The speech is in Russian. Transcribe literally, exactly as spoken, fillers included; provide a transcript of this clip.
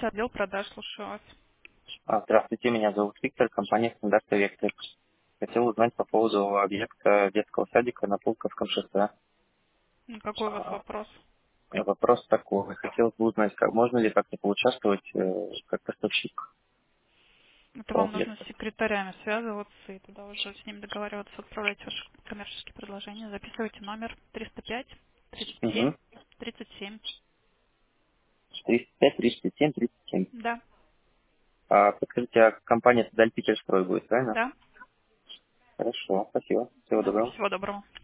информация, отдел продаж, слушаю вас. А, Здравствуйте, меня зовут Виктор, компания «Стандарт Вектор». Хотел узнать по поводу объекта детского садика на Пулковском шоссе. Ну, Какой у вас А, вопрос? Вопрос такой. Хотел бы узнать, как можно ли как-то поучаствовать э, как поставщик Это по вам нужно объекту. с секретарями связываться и тогда уже с ним договариваться, отправлять ваши коммерческие предложения. Записывайте номер триста пять тридцать семь Угу. тридцать семь. тридцать пять, тридцать семь, тридцать семь. Да, А, подскажите, а компания Дальпитерстрой будет, правильно? да. Хорошо, спасибо. Всего Ну, доброго. всего доброго.